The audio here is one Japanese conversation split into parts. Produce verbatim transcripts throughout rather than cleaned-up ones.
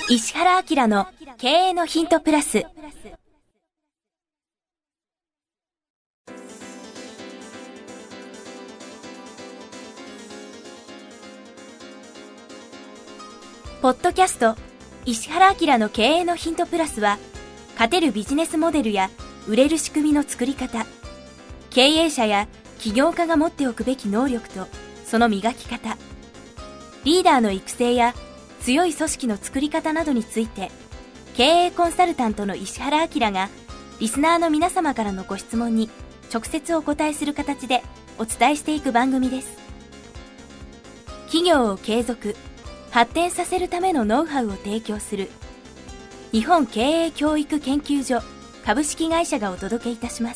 石原明の経営のヒントプラス。ポッドキャスト石原明の経営のヒントプラスは、勝てるビジネスモデルや売れる仕組みの作り方、経営者や起業家が持っておくべき能力とその磨き方、リーダーの育成や強い組織の作り方などについて、経営コンサルタントの石原明がリスナーの皆様からのご質問に直接お答えする形でお伝えしていく番組です。企業を継続発展させるためのノウハウを提供する日本経営教育研究所株式会社がお届けいたします。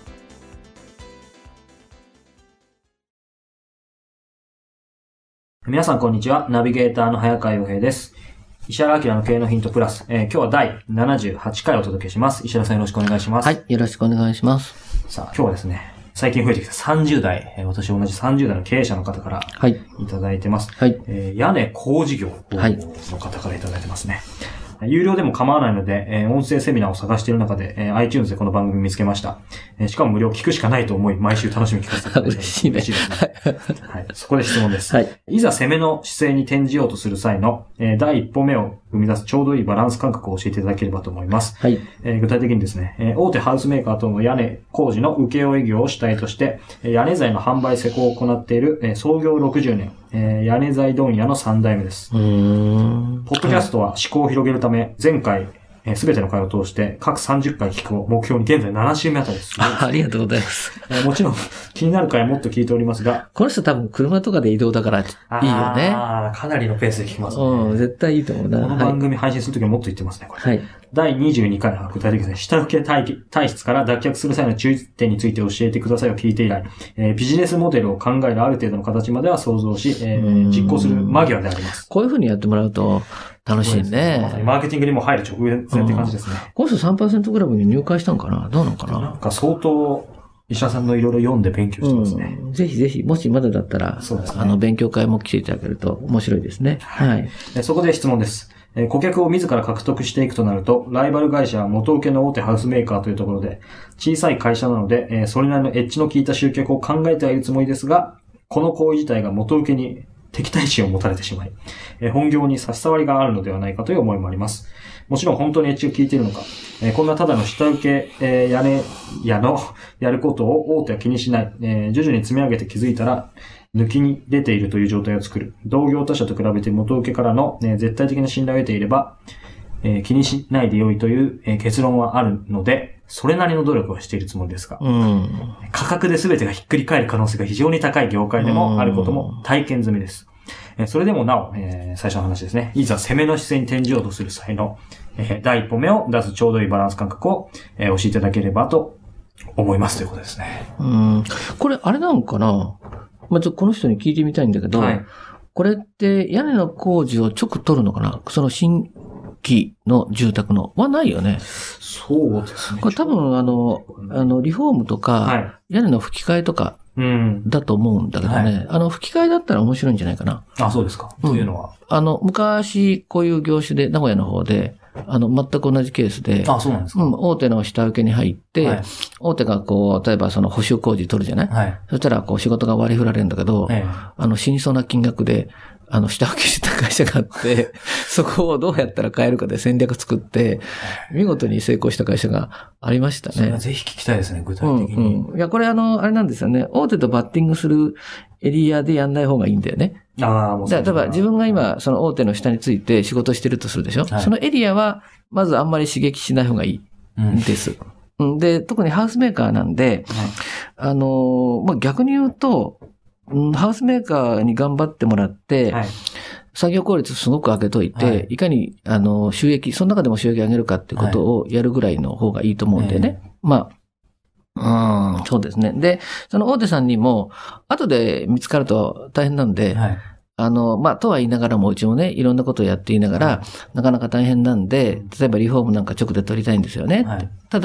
皆さんこんにちは。ナビゲーターの早川洋平です。石原明の経営のヒントプラス、えー、今日はだいななじゅうはちかいお届けします。石原さんよろしくお願いします。 はい、よろしくお願いします。 さあ、今日はですね、最近増えてきたさんじゅう代、えー、私同じさんじゅう代の経営者の方からいただいてます。 はい。 えー、屋根工事業の方からいただいてますね。はい、有料でも構わないので、えー、音声セミナーを探している中で、えー、iTunes でこの番組見つけました。えー、しかも無料聞くしかないと思い、毎週楽しみに聞かせていただいて嬉しいね。 嬉しいですね。はい。そこで質問です。 はい。 いざ攻めの姿勢に転じようとする際の、えー、第一歩目を生み出すちょうどいいバランス感覚を教えていただければと思います。 はい。 えー、具体的にですね、えー、大手ハウスメーカーとの屋根工事の請負業を主体として、えー、屋根材の販売施工を行っている、えー、創業ろくじゅうねん、えー、屋根材問屋のさん代目です。 うーん。 ポッドキャストは思考を広げるため、前回、すべての回を通して各さんじゅっかい聞くを目標に現在なな週目あたりです。 あ、ありがとうございます。 えー、もちろん気になる回はもっと聞いておりますが、 この人多分車とかで移動だからいいよね。 ああ、かなりのペースで聞きますね。 うん、絶対いいと思うな。 この番組配信するときはもっと言ってますね、これ。 はい。 だいにじゅうにかいは具体的ですね、下請け体体質から脱却する際の注意点について教えてくださいを聞いて以来、えー、ビジネスモデルを考えるある程度の形までは想像し、えー、実行する間際であります。 こういう風にやってもらうと楽しいね。 まさにマーケティングにも入る直前って感じですね。 この人 さんパーセント クラブに入会したんかな？どうなのかな？ なんか相当、医者さんのいろいろ読んで勉強してますね。 うん、ぜひぜひ、もしまだだったら、そうですね、あの、勉強会も来ていただけると面白いですね。はい。 そこで質問です。顧客を自ら獲得していくとなると、ライバル会社は元請けの大手ハウスメーカーというところで、小さい会社なので、それなりのエッジの効いた集客を考えてはいるつもりですが、この行為自体が元請けに敵対心を持たれてしまい、本業に差し障りがあるのではないかという思いもあります。もちろん本当にエッジを効いているのか、こんなただの下請け屋根屋のやることを大手は気にしない、徐々に積み上げて気づいたら、抜きに出ているという状態を作る。同業他社と比べて元請けからの、ね、絶対的な信頼を得ていれば、えー、気にしないで良いという、えー、結論はあるので、それなりの努力をしているつもりですが、 うん、 価格で全てがひっくり返る可能性が非常に高い業界でもあることも体験済みです。えー、それでもなお、えー、最初の話ですね。いざ攻めの姿勢に転じようとする際の、えー、第一歩目を出すちょうどいいバランス感覚を、えー、教えていただければと思いますということですね。 うん、これあれなのかな？まあ、ちょっとこの人に聞いてみたいんだけど、はい、これって屋根の工事を直取るのかな？その新規の住宅のはないよね。 そうですね。 これ多分あの、あの、リフォームとか、はい、屋根の吹き替えとか、だと思うんだけどね、はい。あの、吹き替えだったら面白いんじゃないかな。 あ、そうですか。というのは、 うん、あの、昔、こういう業種で、名古屋の方で、あの、全く同じケースで、 あ、そうなんですか。 うん、大手の下請けに入って、はい、大手がこう、例えばその補修工事取るじゃない、はい、そしたらこう仕事が割り振られるんだけど、はい、あの、死にそうな金額で、あの、下請けした会社があって、そこをどうやったら変えるかで戦略作って、見事に成功した会社がありましたね。それはぜひ聞きたいですね、具体的に。 うんうん、いや、これあの、あれなんですよね。大手とバッティングするエリアでやんない方がいいんだよね。 ああ、もうそうだから、例えば自分が今、その大手の下について仕事してるとするでしょ、はい、そのエリアは、まずあんまり刺激しない方がいいんです。うん、で、特にハウスメーカーなんで、はい、あの、まあ、逆に言うと、ハウスメーカーに頑張ってもらって、はい、作業効率すごく上げといて、はい、いかに、あの、収益、その中でも収益上げるかってことをやるぐらいの方がいいと思うんでね。はい、まあ、うん、そうですね。で、その大手さんにも、後で見つかると大変なんで、はい、あの、まあ、とは言いながらも、うちもね、いろんなことをやっていながら、はい、なかなか大変なんで、例えばリフォームなんか直で取りたいんですよね。はい、ただ、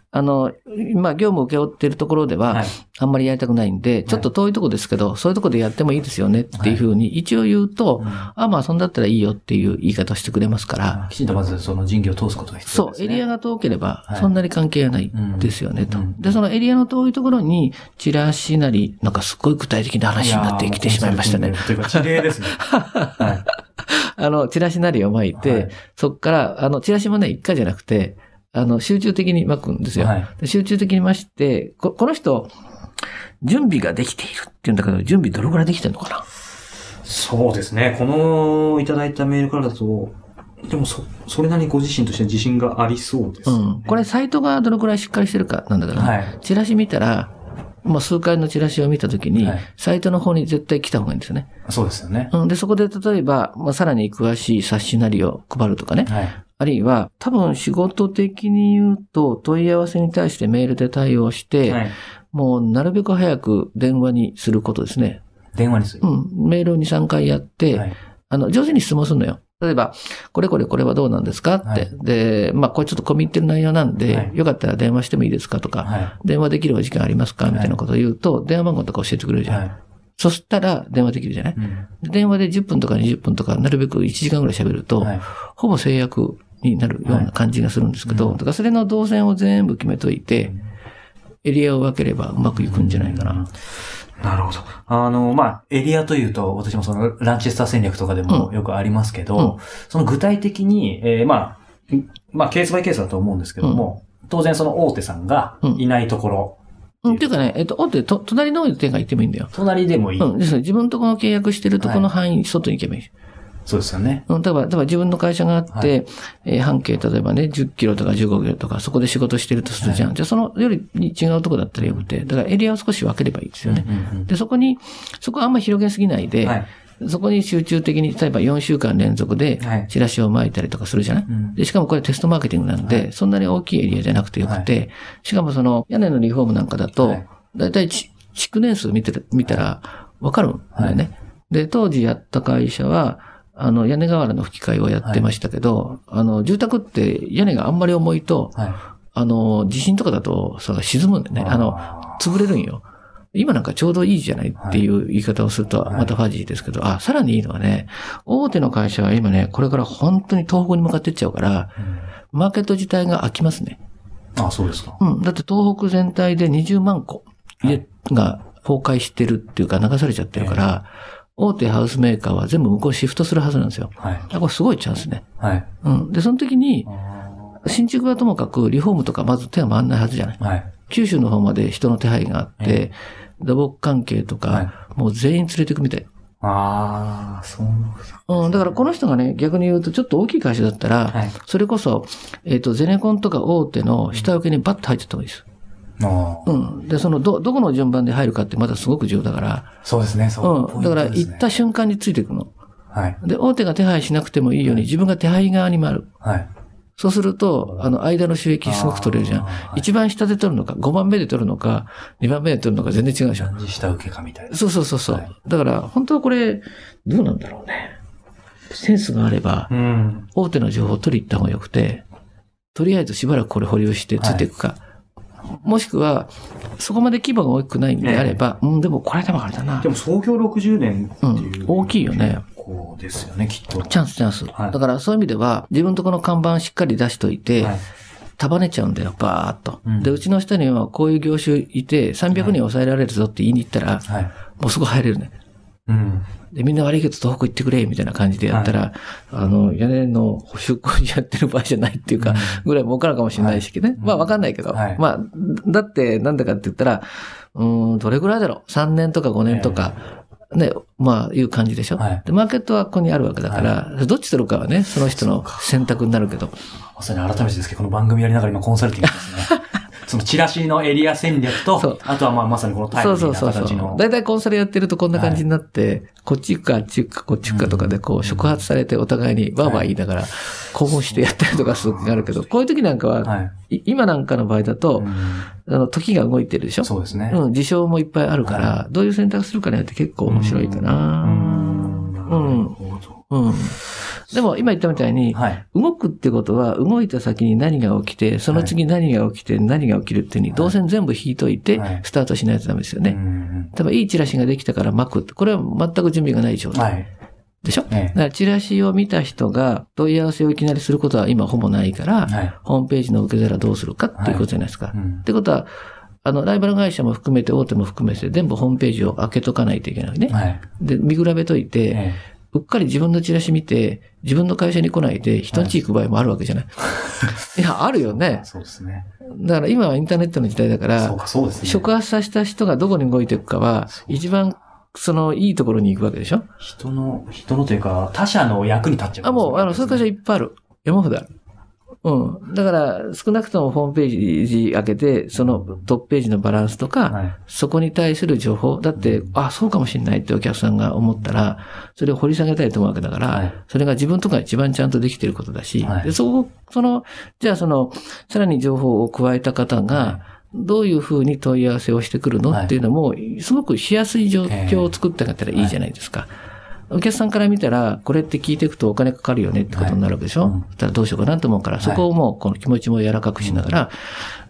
あの、まあ、業務を請け負っているところでは、はい、あんまりやりたくないんで、ちょっと遠いところですけど、はい、そういうところでやってもいいですよねっていうふうに一応言うと、はい、あ、まあ、そんだったらいいよっていう言い方をしてくれますから。 きちんとまずその人技を通すことが必要ですね。 そう、エリアが遠ければ、そんなに関係がないですよね、はい、と、うん。で、そのエリアの遠いところに、チラシなり、なんかすごい具体的な話になってきてしまいましたね。 というか、事例ですね。はい。 あの、チラシなりを巻いて、はい、そっから、あの、チラシもね、一回じゃなくて、あの、集中的に巻くんですよ。はい、集中的に巻して、こ、この人、準備ができているって言うんだけど、準備どれくらいできてるのかな？ そうですね。この、いただいたメールからだと、でもそ、それなりにご自身として自信がありそうです、ね。うん。 これ、サイトがどのくらいしっかりしてるかなんだけど、ね、はい、チラシ見たら、まあ、数回のチラシを見たときに、はい、サイトの方に絶対来た方がいいんですよね。 そうですよね。 うん。で、そこで例えば、まあ、さらに詳しい冊子なりを配るとかね。はい、あるいは、多分仕事的に言うと、問い合わせに対してメールで対応して、はい、もうなるべく早く電話にすることですね。 電話にする？ うん。メールをに、さんかいやって、はい、あの、上手に質問するのよ。例えば、これこれこれはどうなんですかって。はい、で、まあ、これちょっと込み入ってる内容なんで、はい、よかったら電話してもいいですかとか、はい、電話できるお時間ありますかみたいなことを言うと、はい、電話番号とか教えてくれるじゃん。はい、そしたら電話できるじゃない、うん、電話でじゅっぷんとかにじゅっぷんとか、なるべくいちじかんぐらい喋ると、はい、ほぼ制約になるような感じがするんですけど、はい、だからそれの動線を全部決めといて、エリアを分ければうまくいくんじゃないかな。うんなるほど。あの、まあ、エリアというと、私もその、ランチェスター戦略とかでもよくありますけど、うん、その具体的に、えー、まあ、まあ、ケースバイケースだと思うんですけども、うん、当然その大手さんがいないところ。 うん。っていうかね、えっと、大手、と、隣の大手が行ってもいいんだよ。 隣でもいい。 うん。ですね。自分のところの契約してるところの範囲に外に行けばいい。はいそうですよね。 うん。だから、だから自分の会社があって、はい、えー、半径例えばね、じゅっキロとかじゅうごキロとか、そこで仕事してるとするじゃん。はい、じゃあそのより違うとこだったらよくて、だからエリアを少し分ければいいですよね。うんうんうん、で、そこに、そこはあんまり広げすぎないで、はい、そこに集中的に、例えばよんしゅうかん連続で、チラシを巻いたりとかするじゃない、はい、で、しかもこれテストマーケティングなんで、はい、そんなに大きいエリアじゃなくてよくて、はい、しかもその屋根のリフォームなんかだと、だいたい築年数見てる、見たらわかるんだよね、はい。で、当時やった会社は、あの、屋根瓦の吹き替えをやってましたけど、はい、あの、住宅って屋根があんまり重いと、はい、あの、地震とかだと、さ、沈むんでね、あの、潰れるんよ。今なんかちょうどいいじゃないっていう言い方をすると、またファジーですけど、はい、あ、さらにいいのはね、大手の会社は今ね、これから本当に東北に向かっていっちゃうから、うん、マーケット自体が空きますね。 あ、そうですか。 うん。だって東北全体でにじゅうまんこ家が崩壊してるっていうか流されちゃってるから、はい大手ハウスメーカーは全部向こうシフトするはずなんですよ。はい。これすごいチャンスね。はい。うん。で、その時に、新築はともかくリフォームとかまず手が回んないはずじゃない。はい。九州の方まで人の手配があって、土木関係とか、はい、もう全員連れていくみたい。 ああ、そうなんですね。 うん。だからこの人がね、逆に言うとちょっと大きい会社だったら、はい、それこそ、えっと、ゼネコンとか大手の下請けにバッと入っていった方がいいです。うん。で、その、ど、どこの順番で入るかってまだすごく重要だから。 そうですね、そう。うん。だから、行った瞬間についていくの。はい。で、大手が手配しなくてもいいように、自分が手配側に回る。はい。そうすると、あの、間の収益すごく取れるじゃん。はい、一番下で取るのか、ごばんめで取るのか、にばんめで取るのか全然違うじゃん。 何時下請けかみたいな。 そうそうそうそう、はい。だから、本当はこれ、どうなんだろうね。センスがあれば、うん、大手の情報を取り行った方がよくて、とりあえずしばらくこれ保留してついていくか。はいもしくは、そこまで規模が大きくないんであれば、ええ、うん、でもこれでもあれだな。 でも創業ろくじゅうねんっていう、 うん。大きいよね。 こうですよね、きっと。 チャンスチャンス。はい、だからそういう意味では、自分とこの看板しっかり出しといて、はい、束ねちゃうんだよ、バーっと、うん。で、うちの下にはこういう業種いて、さんびゃくにん抑えられるぞって言いに行ったら、はい、もうそこ入れるね。うん。で、みんな悪いけど東北行ってくれ、みたいな感じでやったら、はい、あの、屋根の出向にやってる場合じゃないっていうか、ぐらい儲かるかもしれないしね。はい、まあわかんないけど。はい、まあ、だってなんだかって言ったら、うーん、どれぐらいだろう ?さん 年とかごねんとか、ね、まあいう感じでしょ、はい、で、マーケットはここにあるわけだから、はい、どっち取るかはね、その人の選択になるけど。 まさに改めてですけど、この番組やりながら今コンサルティングですね。そのチラシのエリア戦略と、あとはまあまさにこのタイムリーな形の。そうそうそう。だいたいコンサルやってるとこんな感じになって、はい、こっち行くか、あっち行くか、こっち行くかとかでこう触発されてお互いにわーわー言いながら興奮してやったりとかする時があるけど、こういう時なんかは、はい、今なんかの場合だと、あの、時が動いてるでしょそうですね。 うん、事象もいっぱいあるから、はい、どういう選択するかによって結構面白いかな。うん。うん。うん。 でも今言ったみたいに、はい、動くってことは動いた先に何が起きて、その次何が起きて、何が起きるっていうに、動線全部引いといて、スタートしないとダメですよね。例えばいいチラシができたから巻くって、これは全く準備がない状態。はいでしょ、ええ、だからチラシを見た人が問い合わせをいきなりすることは今ほぼないから、はい、ホームページの受け皿どうするかっていうことじゃないですか。はいうん、ってことは、あの、ライバル会社も含めて大手も含めて全部ホームページを開けとかないといけないね。はい、で、見比べといて、ええ、うっかり自分のチラシ見て、自分の会社に来ないで人んち行く場合もあるわけじゃない、はい、いや、あるよね。 そうですね。 だから今はインターネットの時代だから、 そうかそうですね、 触発させた人がどこに動いていくかは、一番その、いいところに行くわけでしょ？ 人の、人のというか、他者の役に立っちゃう、ね。 あ、もう、あの、そういう会社いっぱいある。山ほどある。うん。だから、少なくともホームページ開けて、そのトップページのバランスとか、はい、そこに対する情報。だって、あ、そうかもしれないってお客さんが思ったら、それを掘り下げたいと思うわけだから、はい、それが自分とか一番ちゃんとできてることだし、はい、で、そこ、その、じゃあその、さらに情報を加えた方が、はいどういうふうに問い合わせをしてくるの、はい、っていうのも、すごくしやすい状況を作ってあげたらいいじゃないですか。はい、お客さんから見たら、これって聞いていくとお金かかるよねってことになるわけでしょ、はいうん、だったらどうしようかなと思うから、そこをもうこの気持ちも柔らかくしながら、はい、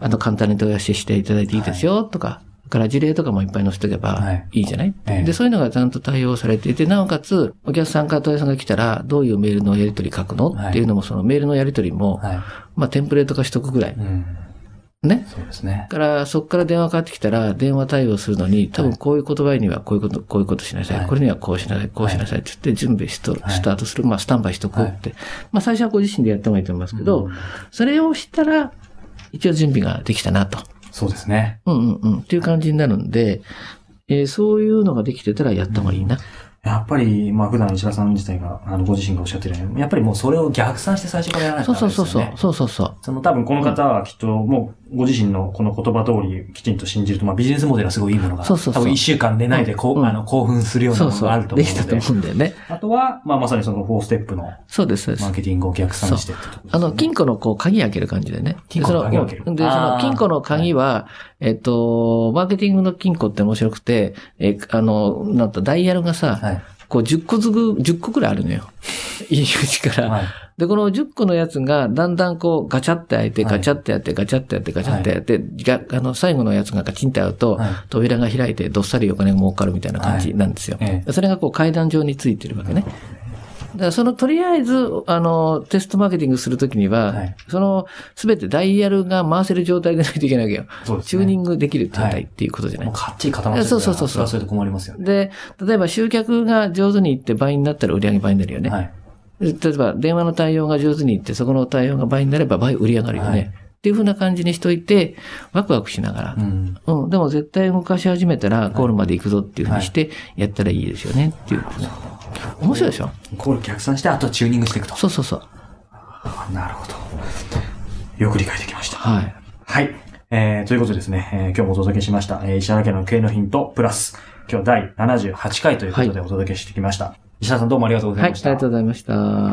あの簡単に問い合わせしていただいていいですよ、とか、から事例とかもいっぱい載せておけばいいじゃない、はい、で、そういうのがちゃんと対応されていて、なおかつ、お客さんから問い合わせが来たら、どういうメールのやり取り書くの、はい、っていうのも、そのメールのやり取りも、はい、まあ、テンプレート化しとくぐらい。うんね。 そうですね。 だから、そこから電話かかってきたら、電話対応するのに、多分こういう言葉にはこういうこと、こういうことしなさい。はい、これにはこうしなさい、こうしなさいって言って、準備しと、はい、スタートする。まあ、スタンバイしとくって。はい、まあ、最初はご自身でやった方がいいと思いますけど、うん、それをしたら、一応準備ができたなと。 そうですね。 うんうんうん。っていう感じになるんで、えー、そういうのができてたらやった方がいいな。うんやっぱり、まあ普段石田さん自体が、あの、ご自身がおっしゃってるように、やっぱりもうそれを逆算して最初からやらないとダメですよね。 そうそうそう。そうそうそう。 その多分この方はきっともうご自身のこの言葉通りきちんと信じると、まあビジネスモデルはすごいいいものが、そうそうそう多分一週間寝ないでこう、うん、あの、興奮するようなものがあると思うので。 そうそうできたと思うんだよね。 あとは、まあまさにそのよんステップの、 そうです、そうです。 マーケティングを逆算してってところですね。 あの、金庫のこう、鍵開ける感じでね。 金庫の鍵開ける。 で、その、金庫の鍵は、えっと、マーケティングの金庫って面白くて、え、あの、なんとダイヤルがさ、はいこうじゅっこずく、じゅっこくらいあるのよ。入り口から。はい、で、このじゅっこのやつがだんだんこうガチャって開いて、ガチャってやって、ガチャってやって、ガチャってやって、はい、あの、最後のやつがガチンって合うと、はい、扉が開いてどっさりお金が儲かるみたいな感じなんですよ。はい、それがこう階段状についてるわけね。だからその、とりあえず、あの、テストマーケティングするときには、はい、その、すべてダイヤルが回せる状態でないといけないわけよ。そうですね。チューニングできる状態っていうことじゃない。 はい、もうかっちり固まってる。 そうそうそうそう。 それと困りますよね。 で、例えば集客が上手にいって倍になったら売り上げ倍になるよね。はい。例えば電話の対応が上手にいって、そこの対応が倍になれば倍売り上がるよね。はい、っていう風な感じにしといて、ワクワクしながら。うん。うん。でも絶対動かし始めたら、ゴールまで行くぞっていう風にして、やったらいいですよね。っていう。面白いでしょ？ ゴール逆算して、あとはチューニングしていくと。 そうそうそう。 なるほど。よく理解できました。 はい。 はい。えー、ということでですね、えー、今日もお届けしました、えー、石原家の経営のヒントプラス、今日だいななじゅうはちかいということでお届けしてきました。はい、石原さんどうもありがとうございました。 はい、ありがとうございました。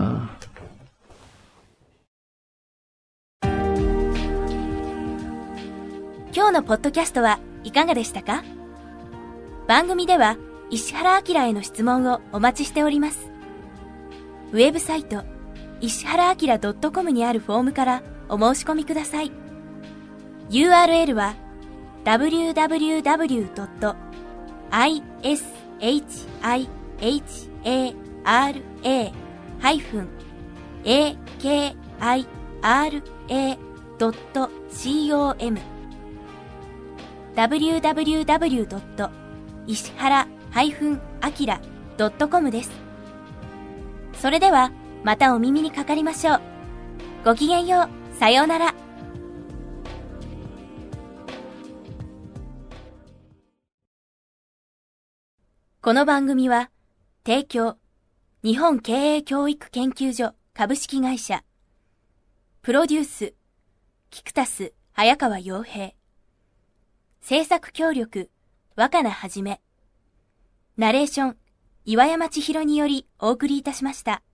今日のポッドキャストはいかがでしたか？番組では石原明への質問をお待ちしております。ウェブサイト石原明 .com にあるフォームからお申し込みください。ユーアールエル は ダブリューダブリューダブリュードットアイエスエイチアイエイチエーアールエー ハイフン エーケーアイアールエー ドット コム ダブリューダブリューダブリュードット石原アキラ ドットコム です。それではまたお耳にかかりましょう。ごきげんよう。さようなら。この番組は提供日本経営教育研究所株式会社プロデュースキクタス早川洋平制作協力若菜はじめナレーション岩山千尋によりお送りいたしました。